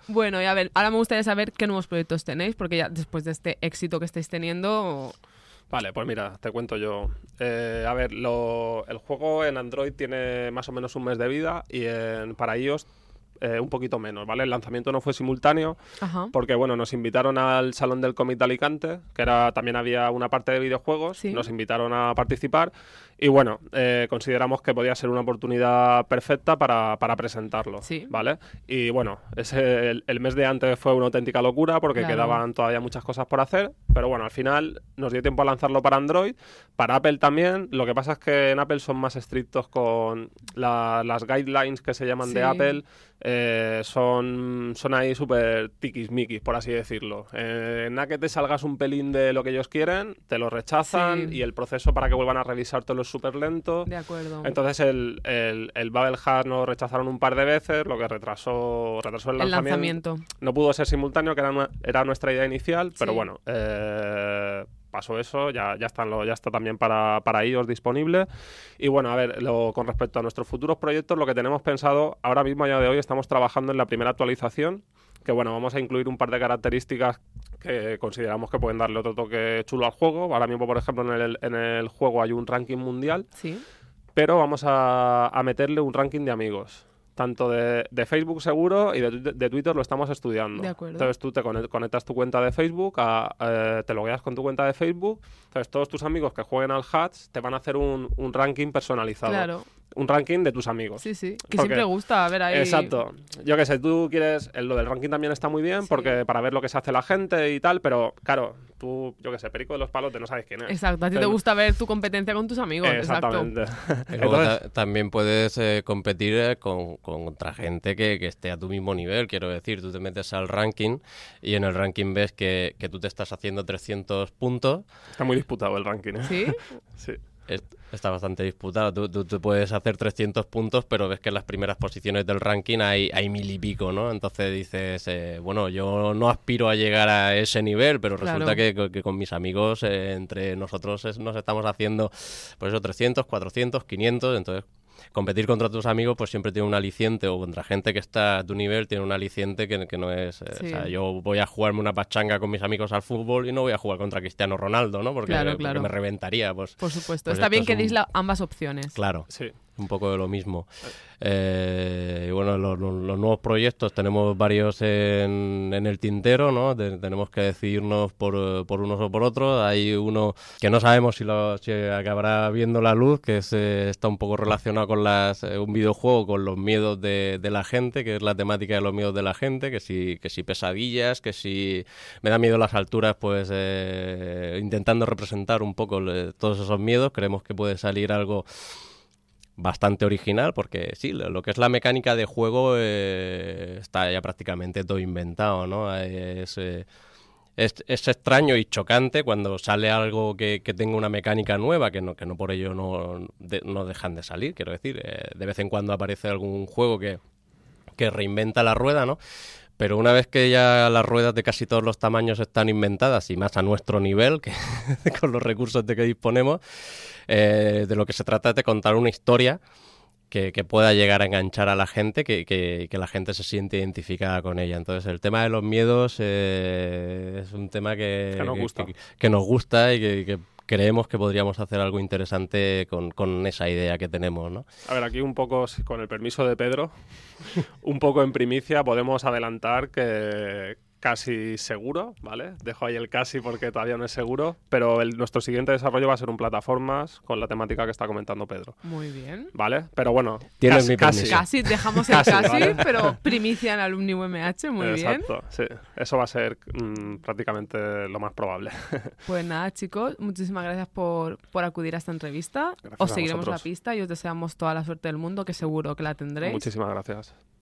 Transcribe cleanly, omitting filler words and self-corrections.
Bueno, y a ver, ahora me gustaría saber qué nuevos proyectos tenéis, porque ya después de este éxito que estáis teniendo... Vale, pues mira, te cuento yo. A ver, el juego en Android tiene más o menos un mes de vida y para iOS un poquito menos, ¿vale? El lanzamiento no fue simultáneo porque, bueno, nos invitaron al Salón del Cómic de Alicante, que también había una parte de videojuegos, ¿Sí? Nos invitaron a participar y, bueno, consideramos que podía ser una oportunidad perfecta para presentarlo, Sí. ¿vale? Y, bueno, el mes de antes fue una auténtica locura porque Claro. quedaban todavía muchas cosas por hacer, pero, bueno, al final nos dio tiempo a lanzarlo para Android, para Apple también. Lo que pasa es que en Apple son más estrictos con las guidelines que se llaman de Apple. Son ahí súper tiquismiquis, por así decirlo. Nada que te salgas un pelín de lo que ellos quieren, te lo rechazan y el proceso para que vuelvan a revisártelo es súper lento. De acuerdo. Entonces el Babel Heart nos rechazaron un par de veces, lo que retrasó el lanzamiento. No pudo ser simultáneo, que era nuestra idea inicial, pero bueno, pasó eso, ya está también para iOS disponible. Y bueno, a ver, con respecto a nuestros futuros proyectos, lo que tenemos pensado ahora mismo, a día de hoy, estamos trabajando en la primera actualización, que bueno, vamos a incluir un par de características que consideramos que pueden darle otro toque chulo al juego. Ahora mismo, por ejemplo, en el juego hay un ranking mundial, pero vamos a meterle un ranking de amigos. Tanto de Facebook seguro y de Twitter lo estamos estudiando. De acuerdo. Entonces tú te conectas tu cuenta de Facebook, te logueas con tu cuenta de Facebook, entonces todos tus amigos que jueguen al Hats te van a hacer un ranking personalizado. Claro. Un ranking de tus amigos. Sí, que siempre gusta ver ahí... Exacto. Yo qué sé, tú quieres... Lo del ranking también está muy bien porque para ver lo que se hace la gente y tal, pero claro, tú, yo qué sé, Perico de los Palotes, no sabes quién es. Exacto, a ti te gusta ver tu competencia con tus amigos. Exactamente. Entonces, también puedes competir contra gente que esté a tu mismo nivel, quiero decir, tú te metes al ranking y en el ranking ves que tú te estás haciendo 300 puntos. Está muy disputado el ranking, ¿eh? ¿Sí? Sí. Está bastante disputado. Tú puedes hacer 300 puntos, pero ves que en las primeras posiciones del ranking hay 1000 y pico, ¿no? Entonces dices, bueno, yo no aspiro a llegar a ese nivel, pero resulta que con mis amigos, entre nosotros nos estamos haciendo, pues eso, 300, 400, 500, entonces... Competir contra tus amigos pues siempre tiene un aliciente, o contra gente que está a tu nivel tiene un aliciente que no es... O sea, yo voy a jugarme una pachanga con mis amigos al fútbol y no voy a jugar contra Cristiano Ronaldo, ¿no? Porque me reventaría. Pues, por supuesto. Pues está bien que deis ambas opciones. Claro. Sí. Un poco de lo mismo. Y bueno, los nuevos proyectos tenemos varios en el tintero, ¿no? Tenemos que decidirnos por unos o por otros. Hay uno que no sabemos si acabará viendo la luz, que está un poco relacionado con un videojuego con los miedos de la gente, que es la temática de los miedos de la gente, que si pesadillas, que si me da miedo las alturas, pues intentando representar un poco todos esos miedos. Creemos que puede salir algo bastante original, porque sí, lo que es la mecánica de juego está ya prácticamente todo inventado, ¿no? Es extraño y chocante cuando sale algo que tenga una mecánica nueva, que no por ello no dejan de salir, quiero decir. De vez en cuando aparece algún juego que reinventa la rueda, ¿no? Pero una vez que ya las ruedas de casi todos los tamaños están inventadas, y más a nuestro nivel, que con los recursos de que disponemos, de lo que se trata es de contar una historia que pueda llegar a enganchar a la gente, que la gente se siente identificada con ella. Entonces el tema de los miedos es un tema que nos gusta y que creemos que podríamos hacer algo interesante con esa idea que tenemos, ¿no? A ver, aquí un poco, con el permiso de Pedro, un poco en primicia podemos adelantar que casi seguro, ¿vale? Dejo ahí el casi porque todavía no es seguro, pero nuestro siguiente desarrollo va a ser un plataformas con la temática que está comentando Pedro. Muy bien. ¿Vale? Pero bueno, casi dejamos el casi, ¿vale? Pero primicia en Alumni UMH, muy bien. Exacto, sí. Eso va a ser prácticamente lo más probable. Pues nada, chicos, muchísimas gracias por acudir a esta entrevista. Gracias os a seguiremos vosotros. la pista y os deseamos toda la suerte del mundo, que seguro que la tendréis. Muchísimas gracias.